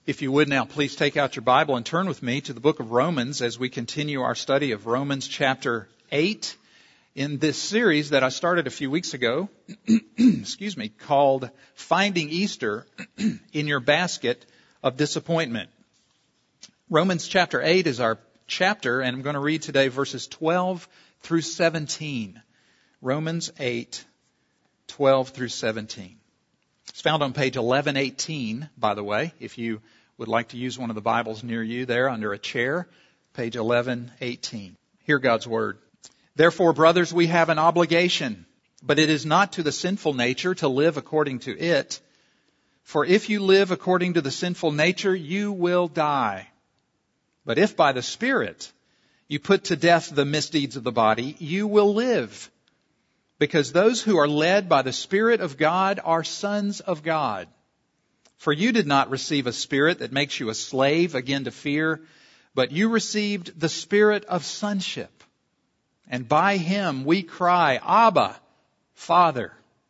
If you would now, please take out your Bible and turn with me to the book of Romans as we continue our study of Romans chapter 8 in this series that I started a few weeks ago, called Finding Easter in Your Basket of Disappointment. Romans chapter 8 is our chapter, and I'm going to read today verses 12 through 17. Romans 8, 12 through 17. It's found on page 1118, by the way, if you would like to use one of the Bibles near you there under a chair, page 1118. Hear God's Word. Therefore, brothers, we have an obligation, but it is not to the sinful nature to live according to it. For if you live according to the sinful nature, you will die. But if by the Spirit you put to death the misdeeds of the body, you will live. Because those who are led by the Spirit of God are sons of God. For you did not receive a spirit that makes you a slave again to fear, but you received the Spirit of sonship. And by Him we cry, Abba, Father.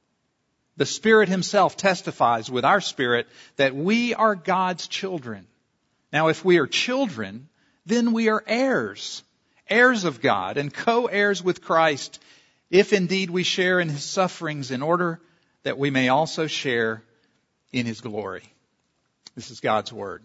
The Spirit Himself testifies with our spirit that we are God's children. Now if we are children, then we are heirs, heirs of God and co-heirs with Christ, if indeed we share in His sufferings, in order that we may also share in His glory. This is God's Word.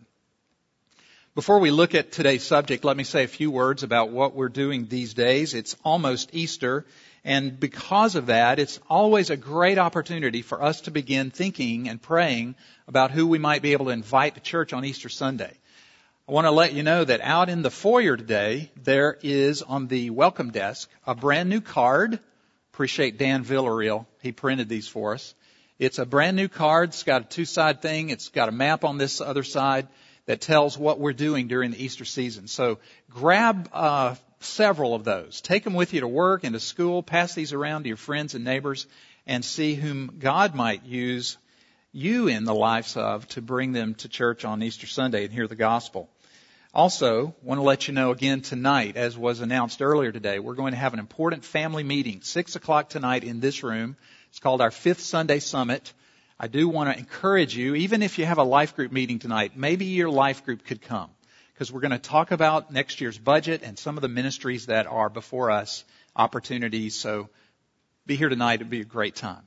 Before we look at today's subject, let me say a few words about what we're doing these days. It's almost Easter, and because of that, it's always a great opportunity for us to begin thinking and praying about who we might be able to invite to church on Easter Sunday. I want to let you know that out in the foyer today, there is on the welcome desk a brand new card. Appreciate Dan Villarreal. He printed these for us. It's a brand new card. It's got a two-side thing. It's got a map on this other side that tells what we're doing during the Easter season. So grab several of those. Take them with you to work and to school. Pass these around to your friends and neighbors and see whom God might use you in the lives of to bring them to church on Easter Sunday and hear the gospel. Also, want to let you know again tonight, as was announced earlier today, we're going to have an important family meeting, 6 o'clock tonight in this room. It's called our Fifth Sunday Summit. I do want to encourage you, even if you have a life group meeting tonight, maybe your life group could come, because we're going to talk about next year's budget and some of the ministries that are before us, opportunities. So be here tonight. It'd be a great time.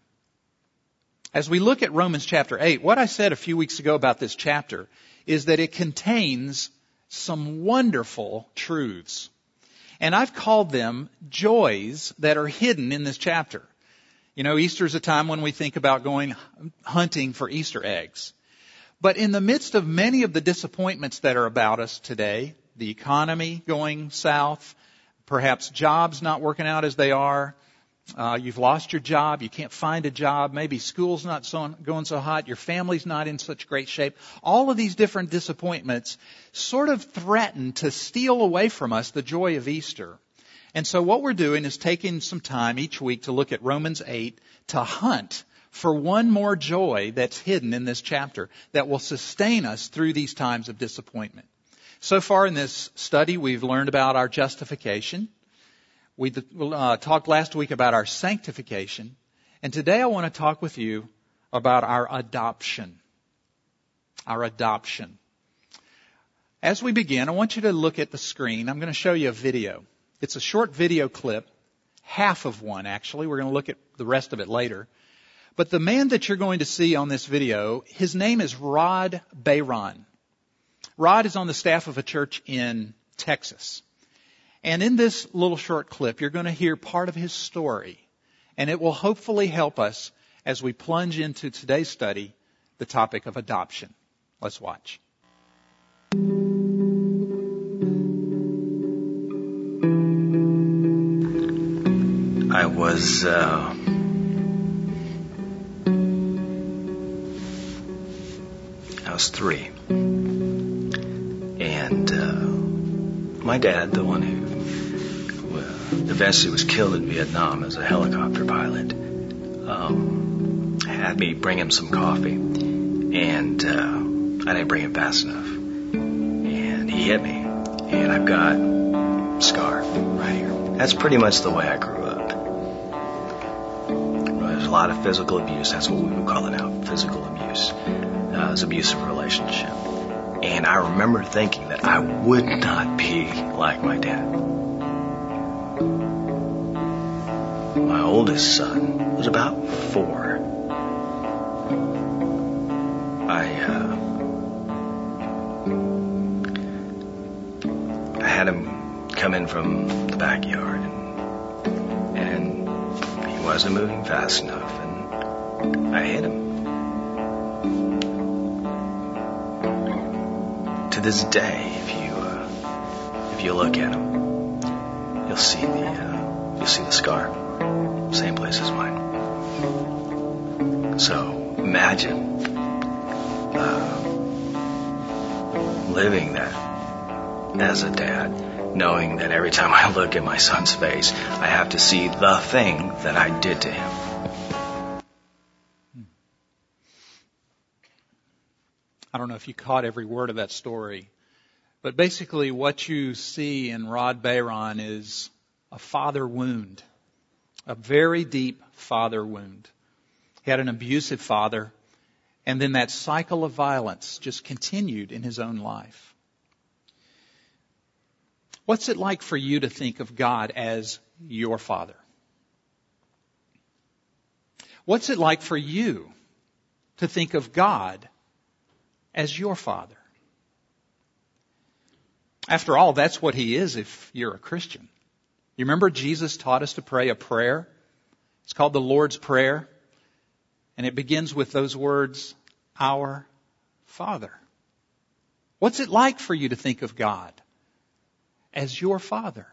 As we look at Romans chapter 8, what I said a few weeks ago about this chapter is that it contains some wonderful truths. And I've called them joys that are hidden in this chapter. You know, Easter is a time when we think about going hunting for Easter eggs. But in the midst of many of the disappointments that are about us today, the economy going south, perhaps jobs not working out as they are, you've lost your job, you can't find a job, maybe school's not going so hot, your family's not in such great shape. All of these different disappointments sort of threaten to steal away from us the joy of Easter. And so what we're doing is taking some time each week to look at Romans 8 to hunt for one more joy that's hidden in this chapter that will sustain us through these times of disappointment. So far in this study, we've learned about our justification. We talked last week about our sanctification. And today I want to talk with you about our adoption. Our adoption. As we begin, I want you to look at the screen. I'm going to show you a video. It's a short video clip, half of one actually. We're going to look at the rest of it later. But the man that you're going to see on this video, his name is Rod Bayron. Rod is on the staff of a church in Texas. And in this little short clip, you're going to hear part of his story. And it will hopefully help us as we plunge into today's study, the topic of adoption. Let's watch. I was three, and my dad, the one who eventually was killed in Vietnam as a helicopter pilot, had me bring him some coffee, and I didn't bring it fast enough, and he hit me, and I've got a scar right here. That's pretty much the way I grew up. There's a lot of physical abuse. That's what we would call it now, physical abuse. It was an abusive relationship. And I remember thinking that I would not be like my dad. My oldest son was about 4. I had him come in from the backyard, and he wasn't moving fast enough, and I hit him. To this day, if you look at him, you'll see the scar, same place as mine. So imagine living that as a dad, knowing that every time I look at my son's face, I have to see the thing that I did to him. I don't know if you caught every word of that story, but basically what you see in Rod Bayron is a father wound, a very deep father wound. He had an abusive father, and then that cycle of violence just continued in his own life. What's it like for you to think of God as your father? What's it like for you to think of God as your father? After all, that's what he is if you're a Christian. You remember Jesus taught us to pray a prayer? It's called the Lord's Prayer. And it begins with those words, Our Father. What's it like for you to think of God as your father?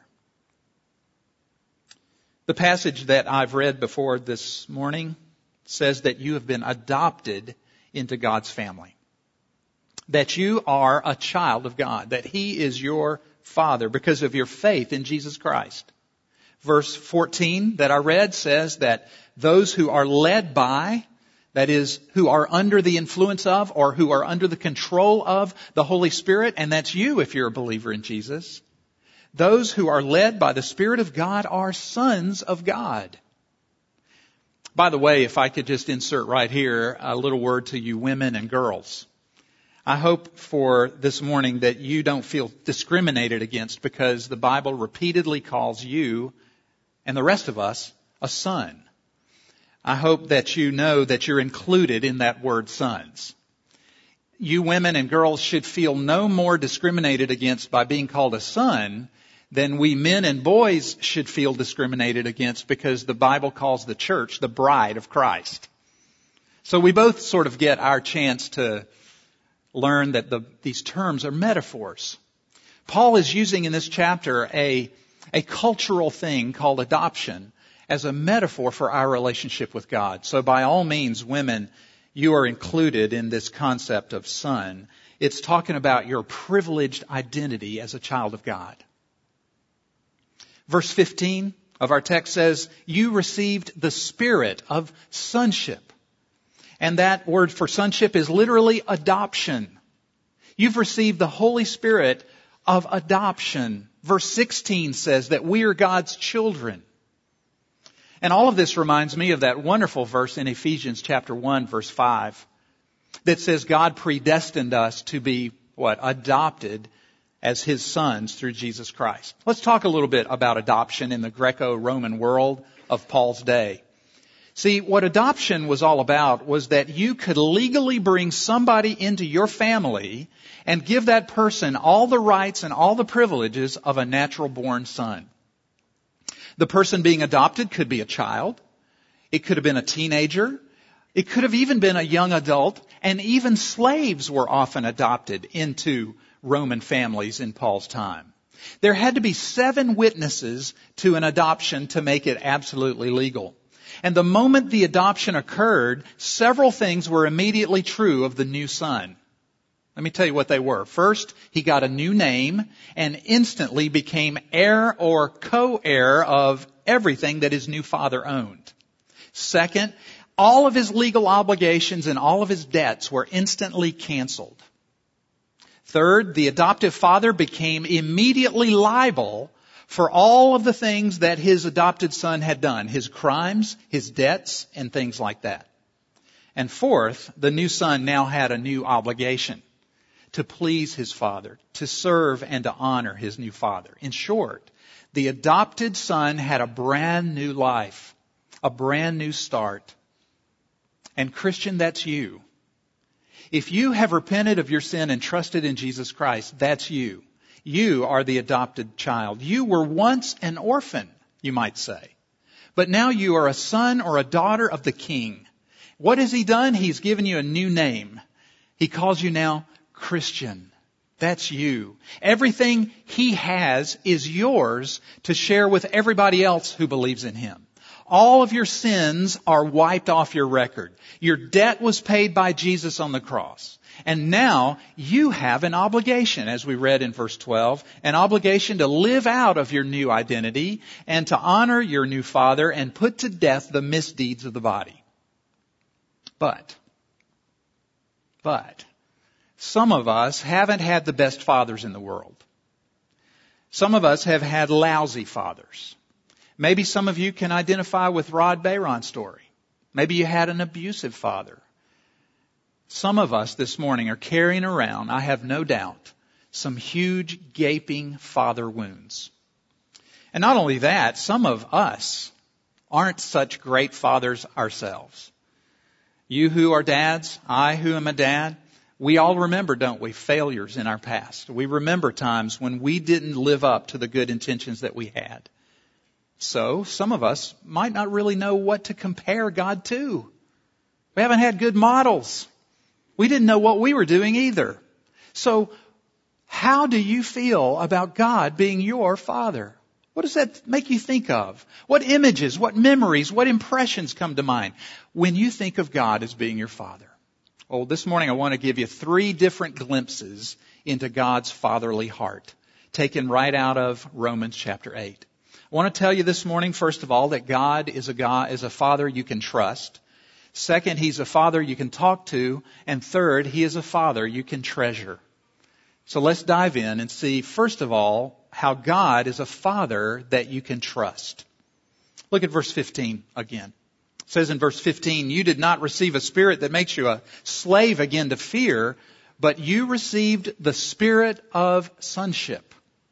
The passage that I've read before this morning says that you have been adopted into God's family. That you are a child of God. That He is your Father because of your faith in Jesus Christ. Verse 14 that I read says that those who are led by, that is, who are under the influence of or who are under the control of the Holy Spirit, and that's you if you're a believer in Jesus, those who are led by the Spirit of God are sons of God. By the way, if I could just insert right here a little word to you women and girls. I hope for this morning that you don't feel discriminated against because the Bible repeatedly calls you and the rest of us a son. I hope that you know that you're included in that word sons. You women and girls should feel no more discriminated against by being called a son than we men and boys should feel discriminated against because the Bible calls the church the bride of Christ. So we both sort of get our chance to learn that these terms are metaphors. Paul is using in this chapter a cultural thing called adoption as a metaphor for our relationship with God. So by all means, women, you are included in this concept of son. It's talking about your privileged identity as a child of God. Verse 15 of our text says, you received the spirit of sonship. And that word for sonship is literally adoption. You've received the Holy Spirit of adoption. Verse 16 says that we are God's children. And all of this reminds me of that wonderful verse in Ephesians chapter 1, verse 5, that says God predestined us to be, adopted as His sons through Jesus Christ. Let's talk a little bit about adoption in the Greco-Roman world of Paul's day. See, what adoption was all about was that you could legally bring somebody into your family and give that person all the rights and all the privileges of a natural-born son. The person being adopted could be a child. It could have been a teenager. It could have even been a young adult. And even slaves were often adopted into Roman families in Paul's time. There had to be 7 witnesses to an adoption to make it absolutely legal. And the moment the adoption occurred, several things were immediately true of the new son. Let me tell you what they were. First, he got a new name and instantly became heir or co-heir of everything that his new father owned. Second, all of his legal obligations and all of his debts were instantly canceled. Third, the adoptive father became immediately liable for all of the things that his adopted son had done, his crimes, his debts, and things like that. And fourth, the new son now had a new obligation to please his father, to serve and to honor his new father. In short, the adopted son had a brand new life, a brand new start. And Christian, that's you. If you have repented of your sin and trusted in Jesus Christ, that's you. You are the adopted child. You were once an orphan, you might say. But now you are a son or a daughter of the King. What has he done? He's given you a new name. He calls you now Christian. That's you. Everything he has is yours to share with everybody else who believes in him. All of your sins are wiped off your record. Your debt was paid by Jesus on the cross. And now you have an obligation, as we read in verse 12, an obligation to live out of your new identity and to honor your new father and put to death the misdeeds of the body. But some of us haven't had the best fathers in the world. Some of us have had lousy fathers. Maybe some of you can identify with Rod Bayron's story. Maybe you had an abusive father. Some of us this morning are carrying around, I have no doubt, some huge gaping father wounds. And not only that, some of us aren't such great fathers ourselves. You who are dads, I who am a dad, we all remember, don't we, failures in our past. We remember times when we didn't live up to the good intentions that we had. So some of us might not really know what to compare God to. We haven't had good models. We didn't know what we were doing either. So how do you feel about God being your father? What does that make you think of? What images, what memories, what impressions come to mind when you think of God as being your father? Well, this morning I want to give you 3 different glimpses into God's fatherly heart, taken right out of Romans chapter 8. I want to tell you this morning, first of all, that God is a father you can trust. Second, he's a father you can talk to. And third, he is a father you can treasure. So let's dive in and see, first of all, how God is a father that you can trust. Look at verse 15 again. It says in verse 15, you did not receive a spirit that makes you a slave again to fear, but you received the spirit of sonship.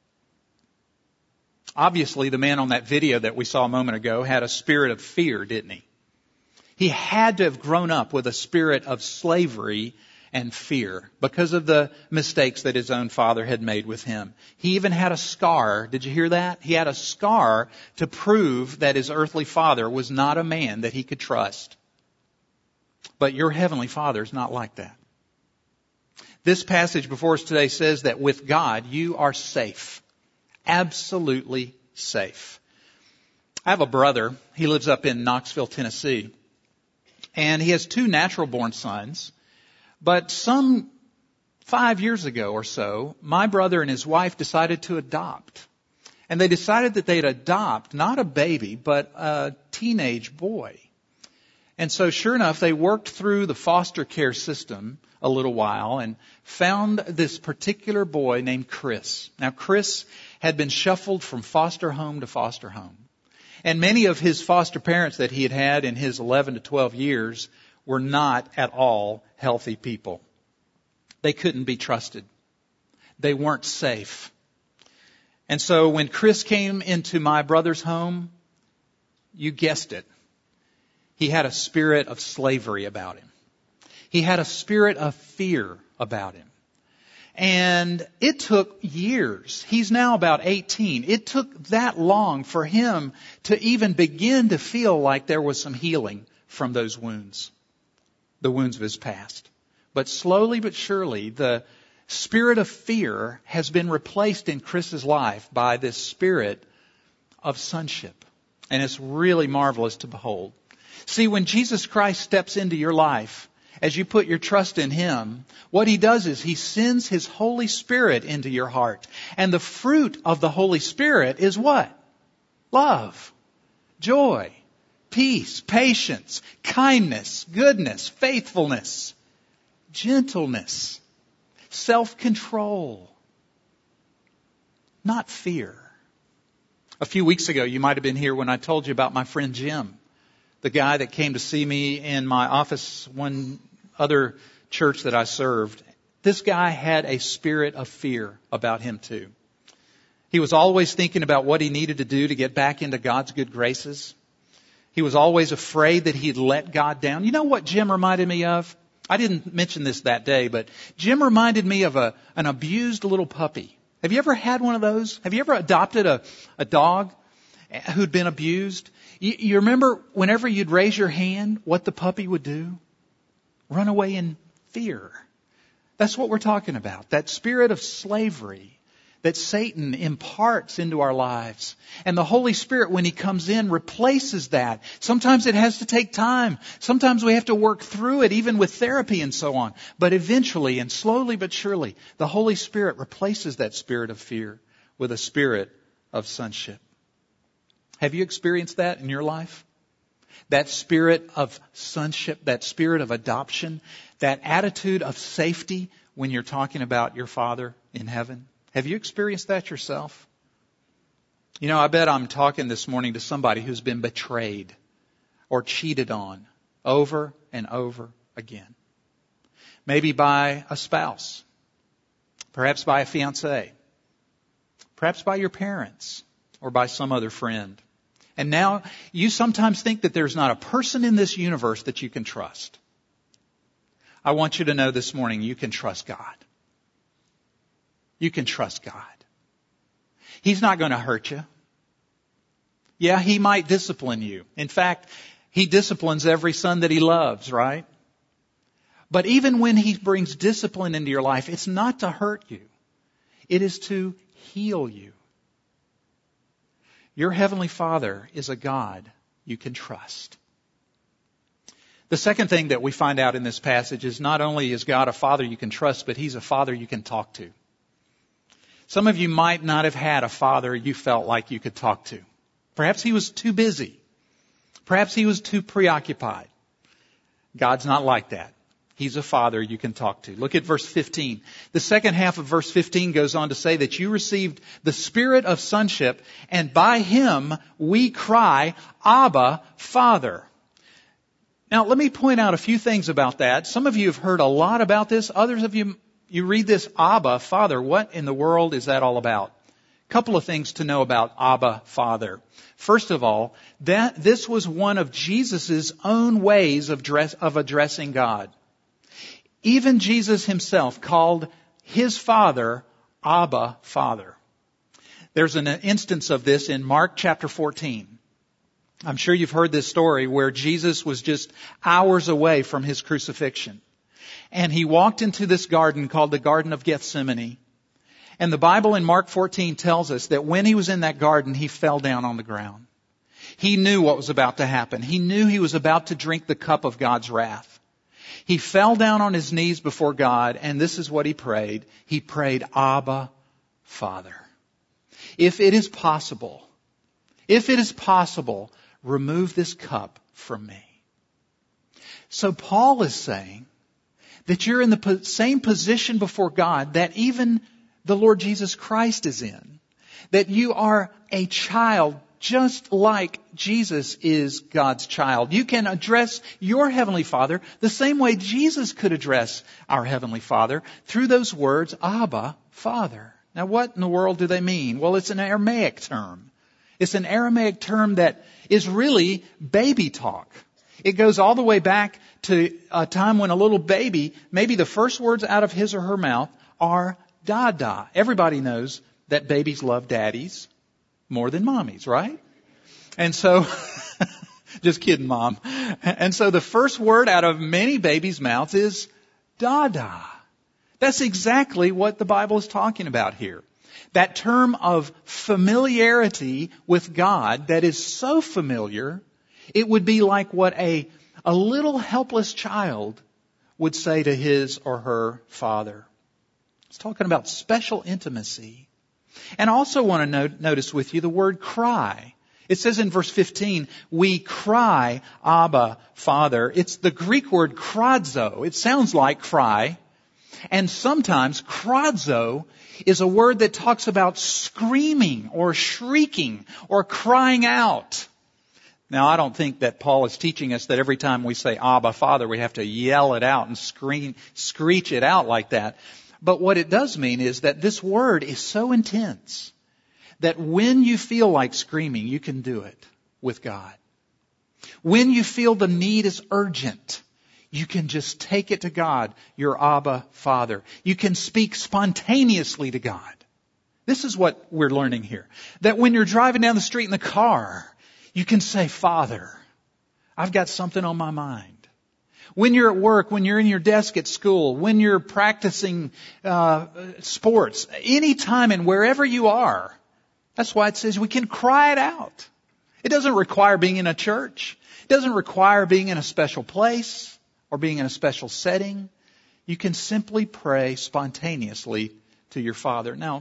Obviously, the man on that video that we saw a moment ago had a spirit of fear, didn't he? He had to have grown up with a spirit of slavery and fear because of the mistakes that his own father had made with him. He even had a scar. Did you hear that? He had a scar to prove that his earthly father was not a man that he could trust. But your heavenly Father is not like that. This passage before us today says that with God, you are safe. Absolutely safe. I have a brother. He lives up in Knoxville, Tennessee. And he has 2 natural-born sons. But some 5 years ago or so, my brother and his wife decided to adopt. And they decided that they'd adopt not a baby, but a teenage boy. And so sure enough, they worked through the foster care system a little while and found this particular boy named Chris. Now, Chris had been shuffled from foster home to foster home. And many of his foster parents that he had had in his 11 to 12 years were not at all healthy people. They couldn't be trusted. They weren't safe. And so when Chris came into my brother's home, you guessed it, he had a spirit of slavery about him. He had a spirit of fear about him. And it took years. He's now about 18. It took that long for him to even begin to feel like there was some healing from those wounds, the wounds of his past. But slowly but surely, the spirit of fear has been replaced in Chris's life by this spirit of sonship. And it's really marvelous to behold. See, when Jesus Christ steps into your life, as you put your trust in Him, what He does is He sends His Holy Spirit into your heart. And the fruit of the Holy Spirit is what? Love, joy, peace, patience, kindness, goodness, faithfulness, gentleness, self-control, not fear. A few weeks ago, you might have been here when I told you about my friend Jim, the guy that came to see me in my office, one other church that I served. this guy had a spirit of fear about him too. He was always thinking about what he needed to do to get back into God's good graces. He was always afraid that he'd let God down. You know what Jim reminded me of? I didn't mention this that day, but Jim reminded me of an abused little puppy. Have you ever had one of those? Have you ever adopted a dog who'd been abused? You remember whenever you'd raise your hand, what the puppy would do? Run away in fear. That's what we're talking about. That spirit of slavery that Satan imparts into our lives. And the Holy Spirit, when He comes in, replaces that. Sometimes it has to take time. Sometimes we have to work through it, even with therapy and so on. But eventually, and slowly but surely, the Holy Spirit replaces that spirit of fear with a spirit of sonship. Have you experienced that in your life? That spirit of sonship, that spirit of adoption, that attitude of safety when you're talking about your Father in heaven? Have you experienced that yourself? You know, I bet I'm talking this morning to somebody who's been betrayed or cheated on over and over again. Maybe by a spouse, perhaps by a fiancé, perhaps by your parents or by some other friend. And now you sometimes think that there's not a person in this universe that you can trust. I want you to know this morning you can trust God. You can trust God. He's not going to hurt you. Yeah, He might discipline you. In fact, He disciplines every son that He loves, right? But even when He brings discipline into your life, it's not to hurt you. It is to heal you. Your Heavenly Father is a God you can trust. The second thing that we find out in this passage is not only is God a Father you can trust, but He's a Father you can talk to. Some of you might not have had a father you felt like you could talk to. Perhaps he was too busy. Perhaps he was too preoccupied. God's not like that. He's a Father you can talk to. Look at verse 15. The second half of verse 15 goes on to say that you received the spirit of sonship, and by Him we cry, Abba, Father. Now, let me point out a few things about that. Some of you have heard a lot about this. Others of you read this Abba, Father. What in the world is that all about? A couple of things to know about Abba, Father. First of all, this was one of Jesus' own ways of addressing God. Even Jesus Himself called His Father Abba, Father. There's an instance of this in Mark chapter 14. I'm sure you've heard this story where Jesus was just hours away from His crucifixion. And He walked into this garden called the Garden of Gethsemane. And the Bible in Mark 14 tells us that when He was in that garden, He fell down on the ground. He knew what was about to happen. He knew He was about to drink the cup of God's wrath. He fell down on His knees before God, and this is what He prayed. He prayed, Abba, Father. If it is possible, remove this cup from me. So Paul is saying that you're in the same position before God that even the Lord Jesus Christ is in. That you are a child just like Jesus is God's child. You can address your Heavenly Father the same way Jesus could address our Heavenly Father, through those words, Abba, Father. Now what in the world do they mean? Well, it's an Aramaic term. It's an Aramaic term that is really baby talk. It goes all the way back to a time when a little baby, maybe the first words out of his or her mouth are Dada. Everybody knows that babies love daddies more than mommies, right? And so, just kidding, Mom. And so the first word out of many babies' mouths is Dada. That's exactly what the Bible is talking about here. That term of familiarity with God that is so familiar, it would be like what a little helpless child would say to his or her father. It's talking about special intimacy. And I also want to notice with you the word cry. It says in verse 15, we cry, Abba, Father. It's the Greek word kradzo. It sounds like cry. And sometimes kradzo is a word that talks about screaming or shrieking or crying out. Now, I don't think that Paul is teaching us that every time we say Abba, Father, we have to yell it out and screech it out like that. But what it does mean is that this word is so intense that when you feel like screaming, you can do it with God. When you feel the need is urgent, you can just take it to God, your Abba, Father. You can speak spontaneously to God. This is what we're learning here. That when you're driving down the street in the car, you can say, Father, I've got something on my mind. When you're at work, when you're in your desk at school, when you're practicing sports, anytime and wherever you are, that's why it says we can cry it out. It doesn't require being in a church. It doesn't require being in a special place or being in a special setting. You can simply pray spontaneously to your Father. Now,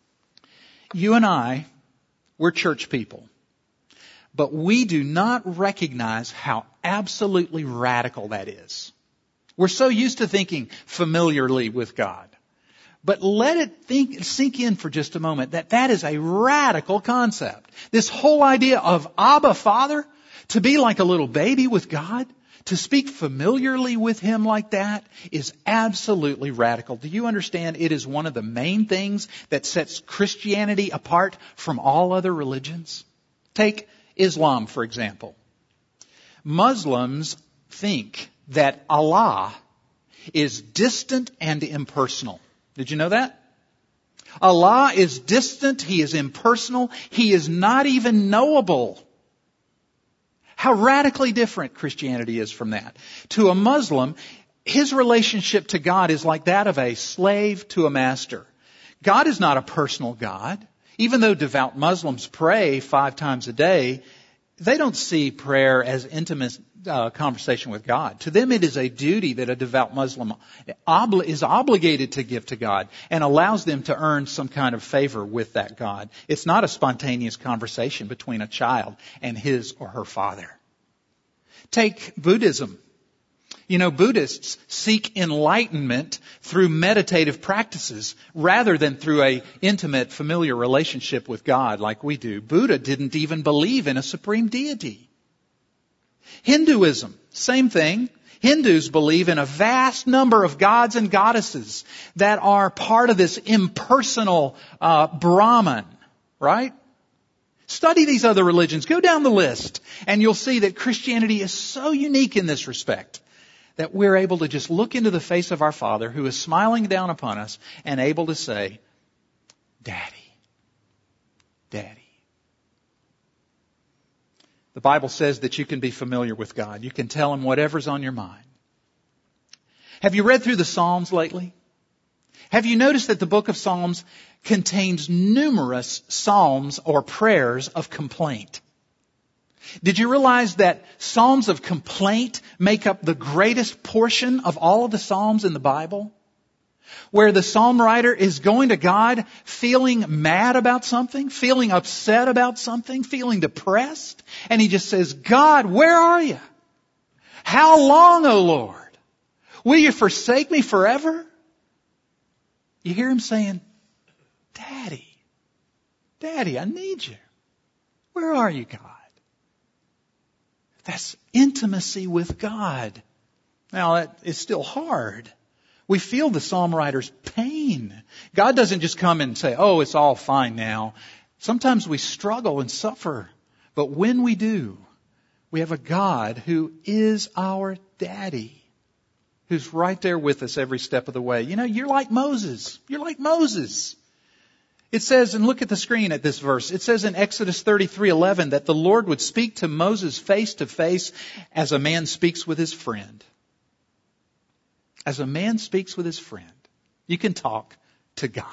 you and I, we're church people. But we do not recognize how absolutely radical that is. We're so used to thinking familiarly with God. But let it sink in for just a moment that is a radical concept. This whole idea of Abba, Father, to be like a little baby with God, to speak familiarly with Him like that is absolutely radical. Do you understand? It is one of the main things that sets Christianity apart from all other religions. Take Islam, for example. Muslims think that Allah is distant and impersonal. Did you know that? Allah is distant, He is impersonal, He is not even knowable. How radically different Christianity is from that. To a Muslim, his relationship to God is like that of a slave to a master. God is not a personal God. Even though devout Muslims pray 5 times a day, they don't see prayer as intimate conversation with God. To them, it is a duty that a devout Muslim is obligated to give to God and allows them to earn some kind of favor with that God. It's not a spontaneous conversation between a child and his or her father. Take Buddhism. You know, Buddhists seek enlightenment through meditative practices rather than through an intimate, familiar relationship with God like we do. Buddha didn't even believe in a supreme deity. Hinduism, same thing. Hindus believe in a vast number of gods and goddesses that are part of this impersonal Brahman, right? Study these other religions. Go down the list, and you'll see that Christianity is so unique in this respect that we're able to just look into the face of our Father who is smiling down upon us and able to say, Daddy, Daddy. The Bible says that you can be familiar with God. You can tell Him whatever's on your mind. Have you read through the Psalms lately? Have you noticed that the book of Psalms contains numerous psalms or prayers of complaint? Did you realize that psalms of complaint make up the greatest portion of all of the psalms in the Bible? Where the psalm writer is going to God feeling mad about something, feeling upset about something, feeling depressed, and he just says, God, where are you? How long, O Lord? Will you forsake me forever? You hear him saying, Daddy, Daddy, I need you. Where are you, God? That's intimacy with God. Now, that is still hard. We feel the psalm writer's pain. God doesn't just come and say, oh, it's all fine now. Sometimes we struggle and suffer. But when we do, we have a God who is our daddy, who's right there with us every step of the way. You know, you're like Moses. You're like Moses. It says, and look at the screen at this verse, it says in Exodus 33:11 that the Lord would speak to Moses face to face as a man speaks with his friend. As a man speaks with his friend. You can talk to God.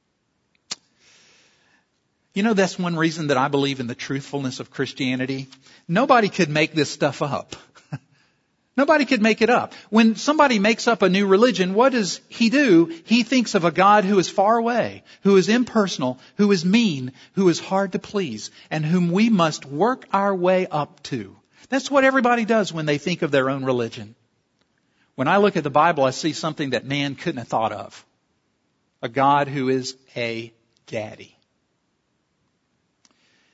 You know, that's one reason that I believe in the truthfulness of Christianity. Nobody could make this stuff up. Nobody could make it up. When somebody makes up a new religion, what does he do? He thinks of a God who is far away, who is impersonal, who is mean, who is hard to please, and whom we must work our way up to. That's what everybody does when they think of their own religion. When I look at the Bible, I see something that man couldn't have thought of. A God who is a daddy.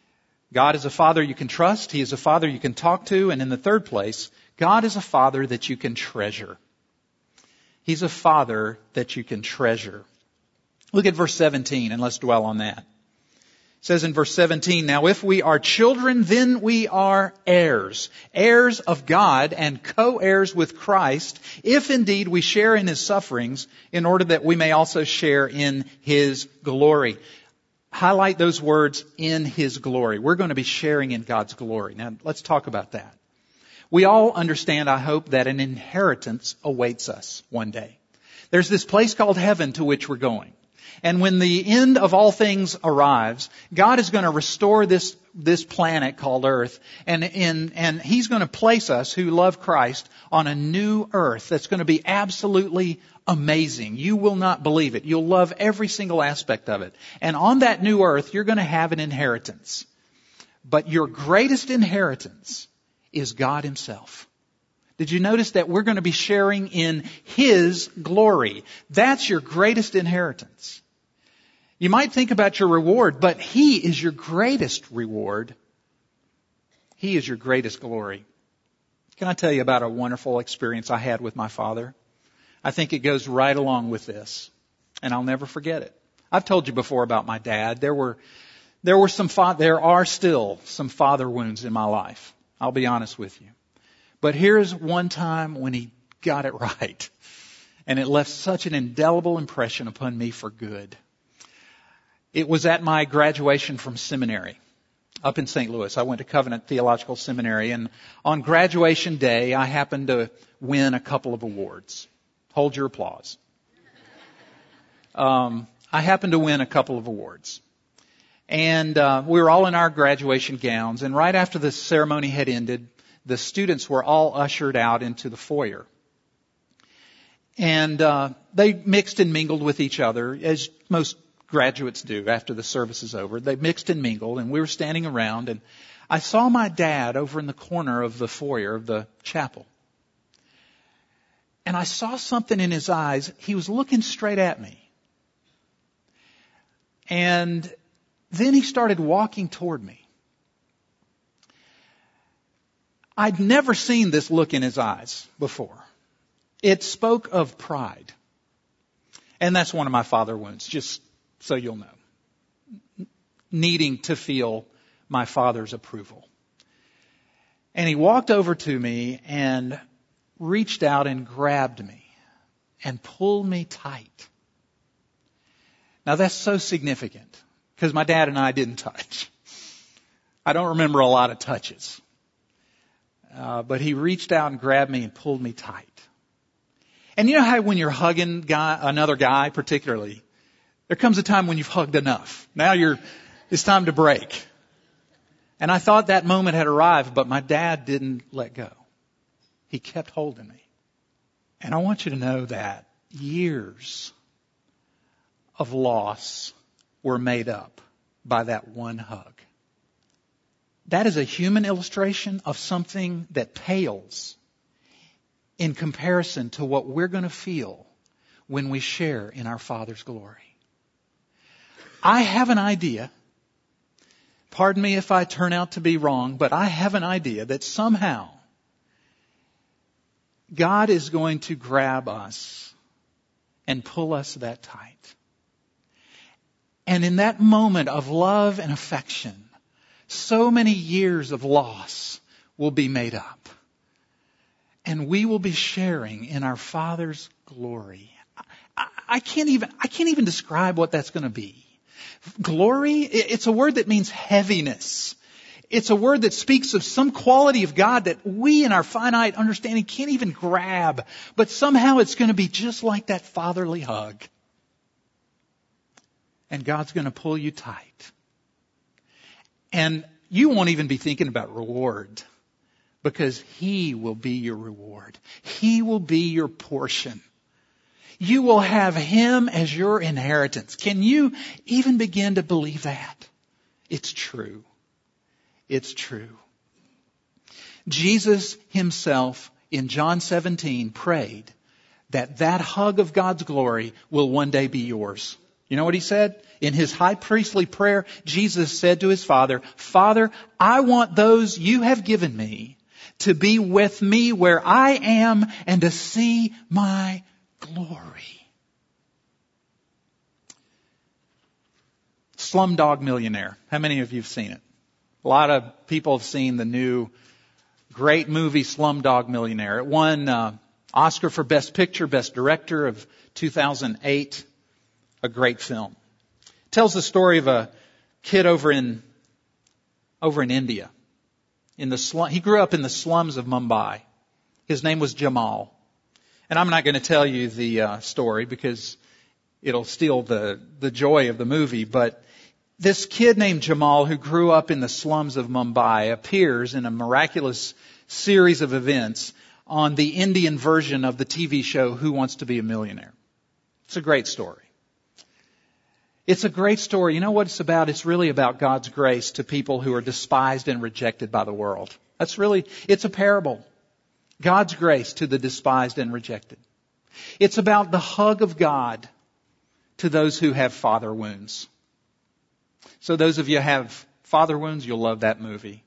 God is a Father you can trust. He is a Father you can talk to. And in the third place, God is a Father that you can treasure. He's a Father that you can treasure. Look at verse 17 and let's dwell on that. It says in verse 17, now if we are children, then we are heirs, heirs of God and co-heirs with Christ, if indeed we share in His sufferings, in order that we may also share in His glory. Highlight those words, in His glory. We're going to be sharing in God's glory. Now let's talk about that. We all understand, I hope, that an inheritance awaits us one day. There's this place called heaven to which we're going. And when the end of all things arrives, God is going to restore this planet called Earth, and He's going to place us who love Christ on a new earth that's going to be absolutely amazing. You will not believe it. You'll love every single aspect of it. And on that new earth, you're going to have an inheritance. But your greatest inheritance is God Himself. Did you notice that we're going to be sharing in His glory? That's your greatest inheritance. You might think about your reward, but He is your greatest reward. He is your greatest glory. Can I tell you about a wonderful experience I had with my father? I think it goes right along with this, and I'll never forget it. I've told you before about my dad. There are still some father wounds in my life. I'll be honest with you. But here's one time when he got it right. And it left such an indelible impression upon me for good. It was at my graduation from seminary up in St. Louis. I went to Covenant Theological Seminary, and on graduation day, I happened to win a couple of awards. Hold your applause. I happened to win a couple of awards. And we were all in our graduation gowns, and right after the ceremony had ended, the students were all ushered out into the foyer. And they mixed and mingled with each other, as most graduates do after the service is over. They mixed and mingled, and we were standing around, and I saw my dad over in the corner of the foyer of the chapel. And I saw something in his eyes. He was looking straight at me. And then he started walking toward me. I'd never seen this look in his eyes before. It spoke of pride. And that's one of my father wounds, just so you'll know. Needing to feel my father's approval. And he walked over to me and reached out and grabbed me and pulled me tight. Now that's so significant because my dad and I didn't touch. I don't remember a lot of touches. But he reached out and grabbed me and pulled me tight. And you know how when you're hugging another guy particularly, there comes a time when you've hugged enough. Now it's time to break. And I thought that moment had arrived, but my dad didn't let go. He kept holding me. And I want you to know that years of loss were made up by that one hug. That is a human illustration of something that pales in comparison to what we're going to feel when we share in our Father's glory. I have an idea, pardon me if I turn out to be wrong, but I have an idea that somehow God is going to grab us and pull us that tight. And in that moment of love and affection, so many years of loss will be made up. And we will be sharing in our Father's glory. I can't even describe what that's going to be. Glory, it's a word that means heaviness. It's a word that speaks of some quality of God that we in our finite understanding can't even grab. But somehow it's going to be just like that fatherly hug. And God's going to pull you tight. And you won't even be thinking about reward. Because He will be your reward. He will be your portion. You will have Him as your inheritance. Can you even begin to believe that? It's true. It's true. Jesus Himself in John 17 prayed that hug of God's glory will one day be yours. You know what he said? In his high priestly prayer, Jesus said to his Father, Father, I want those you have given me to be with me where I am and to see my glory. Slumdog Millionaire. How many of you have seen it? A lot of people have seen the new great movie Slumdog Millionaire. It won Oscar for Best Picture, Best Director of 2008. A great film. It tells the story of a kid over in India. He grew up in the slums of Mumbai. His name was Jamal. And I'm not going to tell you the story because it'll steal the joy of the movie. But this kid named Jamal, who grew up in the slums of Mumbai, appears in a miraculous series of events on the Indian version of the TV show Who Wants to Be a Millionaire. It's a great story. It's a great story. You know what it's about? It's really about God's grace to people who are despised and rejected by the world. It's a parable. God's grace to the despised and rejected. It's about the hug of God to those who have father wounds. So those of you who have father wounds, you'll love that movie.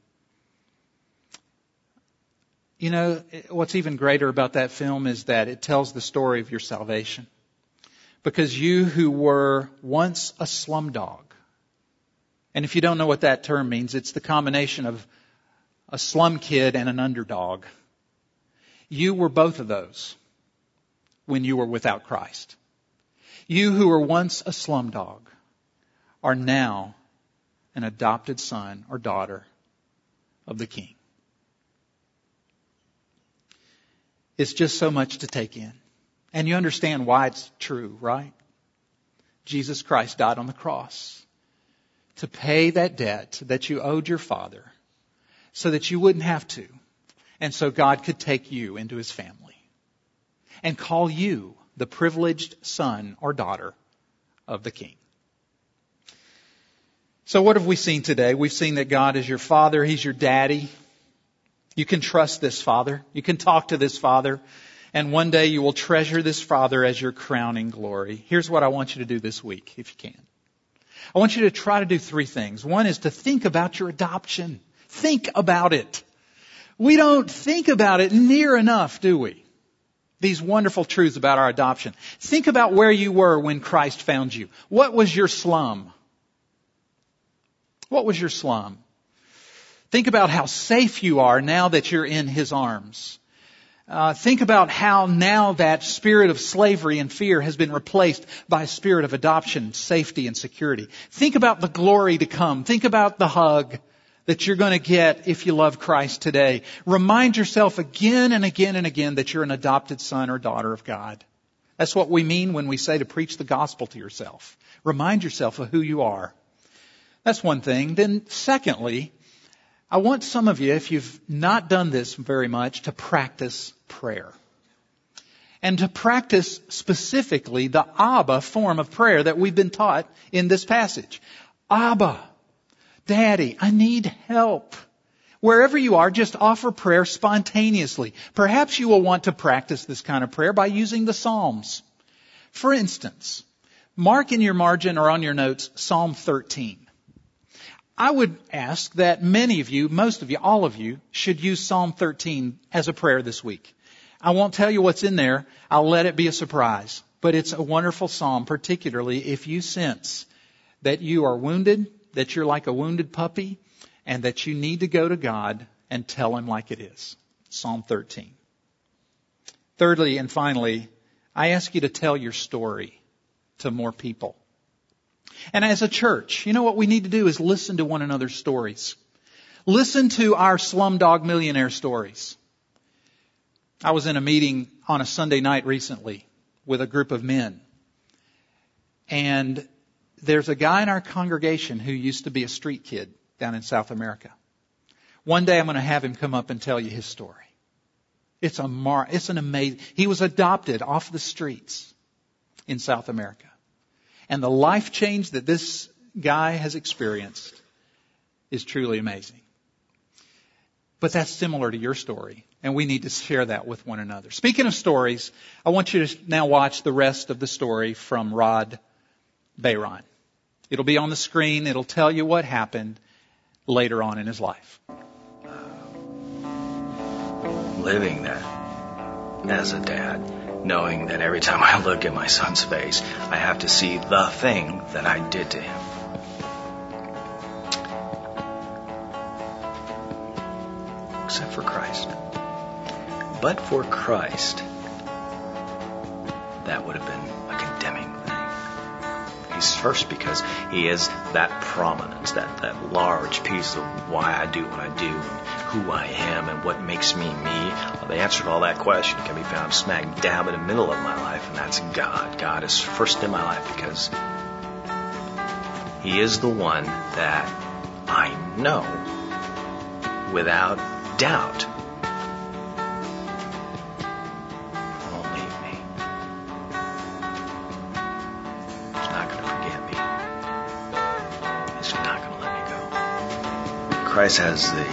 You know, what's even greater about that film is that it tells the story of your salvation. Because you who were once a slumdog, and if you don't know what that term means, it's the combination of a slum kid and an underdog. You were both of those when you were without Christ. You who were once a slumdog are now an adopted son or daughter of the King. It's just so much to take in. And you understand why it's true, right? Jesus Christ died on the cross to pay that debt that you owed your father so that you wouldn't have to. And so God could take you into his family and call you the privileged son or daughter of the King. So what have we seen today? We've seen that God is your Father. He's your daddy. You can trust this Father. You can talk to this Father. And one day you will treasure this Father as your crowning glory. Here's what I want you to do this week, if you can. I want you to try to do 3 things. One is to think about your adoption. Think about it. We don't think about it near enough, do we? These wonderful truths about our adoption. Think about where you were when Christ found you. What was your slum? What was your slum? Think about how safe you are now that you're in his arms. Think about how now that spirit of slavery and fear has been replaced by a spirit of adoption, safety, and security. Think about the glory to come. Think about the hug that you're going to get if you love Christ today. Remind yourself again and again and again that you're an adopted son or daughter of God. That's what we mean when we say to preach the gospel to yourself. Remind yourself of who you are. That's one thing. Then secondly, I want some of you, if you've not done this very much, to practice prayer. And to practice specifically the Abba form of prayer that we've been taught in this passage. Abba, Daddy, I need help. Wherever you are, just offer prayer spontaneously. Perhaps you will want to practice this kind of prayer by using the Psalms. For instance, mark in your margin or on your notes Psalm 13. I would ask that many of you, most of you, all of you, should use Psalm 13 as a prayer this week. I won't tell you what's in there. I'll let it be a surprise. But it's a wonderful psalm, particularly if you sense that you are wounded, that you're like a wounded puppy, and that you need to go to God and tell him like it is. Psalm 13. Thirdly and finally, I ask you to tell your story to more people. And as a church, you know what we need to do is listen to one another's stories. Listen to our Slumdog Millionaire stories. I was in a meeting on a Sunday night recently with a group of men. And there's a guy in our congregation who used to be a street kid down in South America. One day I'm going to have him come up and tell you his story. It's an amazing, he was adopted off the streets in South America. And the life change that this guy has experienced is truly amazing. But that's similar to your story, and we need to share that with one another. Speaking of stories, I want you to now watch the rest of the story from Rod Bayron. It'll be on the screen. It'll tell you what happened later on in his life. Living that as a dad, knowing that every time I look at my son's face, I have to see the thing that I did to him. Except for Christ. But for Christ, that would have been a condemning thing. He's first because he is that prominence, that large piece of why I do what I do, and who I am, and what makes me me. Well, the answer to all that question can be found smack dab in the middle of my life, and that's God. God is first in my life because he is the one that I know without doubt won't leave me. He's not going to forget me. He's not going to let me go. Christ has the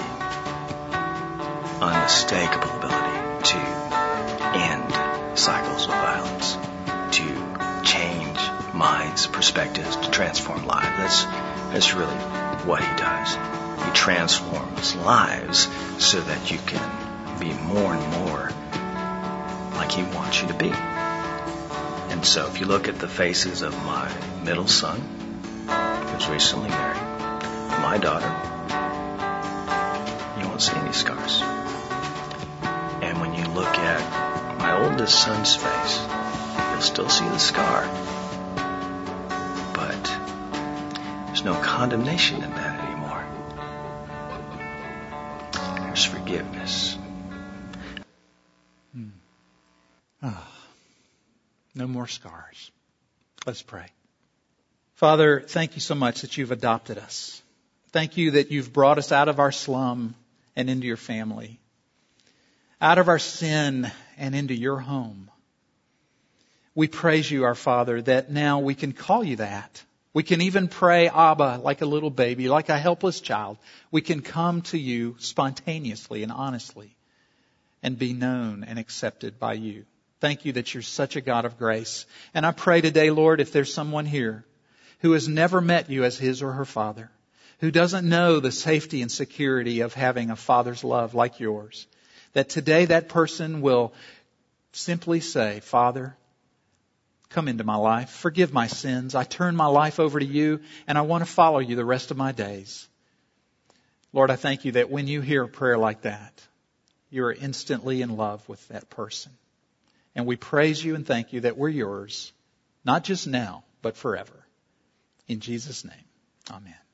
unmistakable ability to end cycles of violence, to change minds, perspectives, to transform lives. That's really what he does. He transforms lives so that you can be more and more like he wants you to be. And so if you look at the faces of my middle son, who's recently married, my daughter, you won't see any scars. And when you look at my oldest son's face, you'll still see the scar. But there's no condemnation in that anymore. There's forgiveness. No more scars. Let's pray. Father, thank you so much that you've adopted us. Thank you that you've brought us out of our slum and into your family, out of our sin and into your home. We praise you, our Father, that now we can call you that. We can even pray, Abba, like a little baby, like a helpless child. We can come to you spontaneously and honestly and be known and accepted by you. Thank you that you're such a God of grace. And I pray today, Lord, if there's someone here who has never met you as his or her father, who doesn't know the safety and security of having a father's love like yours, that today that person will simply say, Father, come into my life. Forgive my sins. I turn my life over to you, and I want to follow you the rest of my days. Lord, I thank you that when you hear a prayer like that, you are instantly in love with that person. And we praise you and thank you that we're yours, not just now, but forever. In Jesus' name, amen.